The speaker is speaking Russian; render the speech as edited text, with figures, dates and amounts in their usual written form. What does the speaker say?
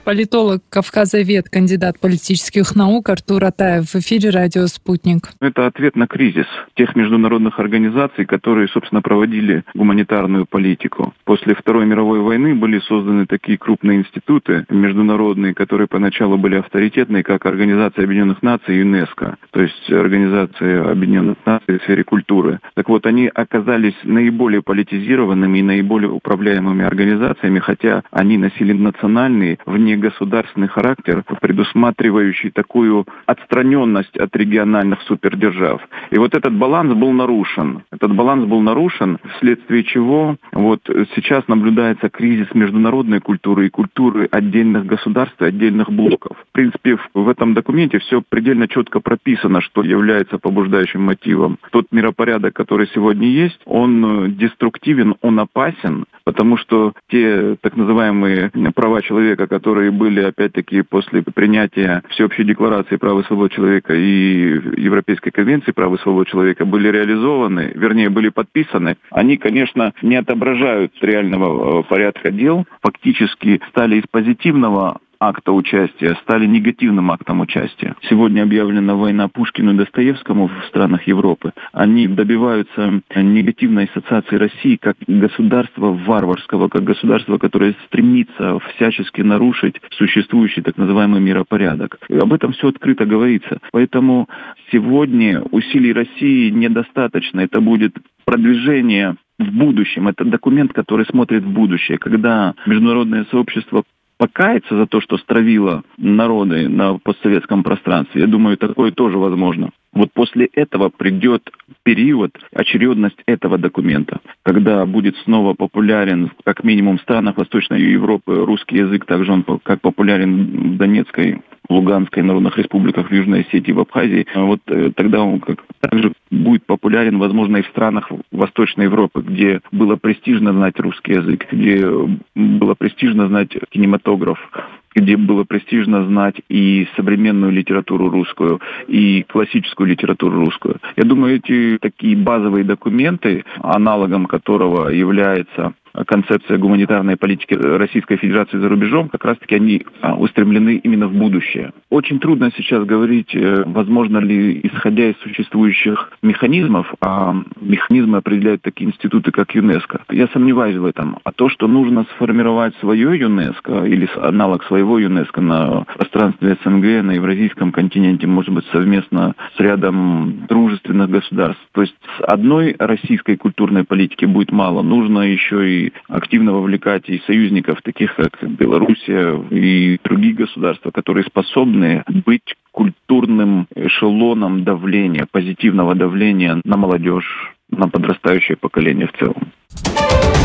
Политолог, кавказовед, кандидат политических наук Артур Атаев. В эфире радио «Спутник». Это ответ на кризис тех международных организаций, которые, собственно, проводили гуманитарную политику. После Второй мировой войны были созданы такие крупные институты международные, которые поначалу были авторитетные, как Организация Объединенных Наций и ЮНЕСКО, то есть Организация Объединенных Наций в сфере культуры. Так вот, они оказались наиболее политизированными и наиболее управляемыми организациями, хотя они носили национальный, внегосударственный характер, предусматривающий такую отстраненность от региональных супердержав. И вот этот баланс был нарушен. Вследствие чего вот сейчас наблюдается кризис международной культуры и культуры отдельных государств и отдельных блоков. В принципе, в этом документе все предельно четко прописано, что является побуждающим мотивом. Тот миропорядок, который сегодня есть, он деструктивен, он опасен, потому что те так называемые права человека, которые были, опять-таки, после принятия Всеобщей декларации прав и свобод человека и Европейской конвенции прав и свобод человека, были реализованы, вернее, были подписаны, они, конечно, не отображают реального порядка дел, фактически стали из позитивного акта участия, стали негативным актом участия. Сегодня объявлена война Пушкину и Достоевскому в странах Европы. Они добиваются негативной ассоциации России как государства варварского, как государства, которое стремится всячески нарушить существующий так называемый миропорядок. И об этом все открыто говорится. Поэтому сегодня усилий России недостаточно. Это будет продвижение в будущем. Это документ, который смотрит в будущее, когда международное сообщество покаяться за то, что стравило народы на постсоветском пространстве. Я думаю, такое тоже возможно. Вот после этого придет период, очередность этого документа, когда будет снова популярен, как минимум в странах Восточной Европы, русский язык, также он как популярен в Донецкой, Луганской народных республиках, в Южной Осетии, в Абхазии. Вот тогда он также будет популярен, возможно, и в странах Восточной Европы, где было престижно знать русский язык, где было престижно знать кинематограф, где было престижно знать и современную литературу русскую, и классическую литературу русскую. Я думаю, эти такие базовые документы, аналогом которого является концепция гуманитарной политики Российской Федерации за рубежом, как раз-таки они устремлены именно в будущее. Очень трудно сейчас говорить, возможно ли, исходя из существующих механизмов, а механизмы определяют такие институты, как ЮНЕСКО. Я сомневаюсь в этом. А то, что нужно сформировать свое ЮНЕСКО или аналог своего ЮНЕСКО на пространстве СНГ, на евразийском континенте, может быть, совместно с рядом дружественных государств. То есть одной российской культурной политики будет мало. Нужно еще и активно вовлекать и союзников, таких как Белоруссия и другие государства, которые способны быть культурным эшелоном давления, позитивного давления на молодежь, на подрастающее поколение в целом.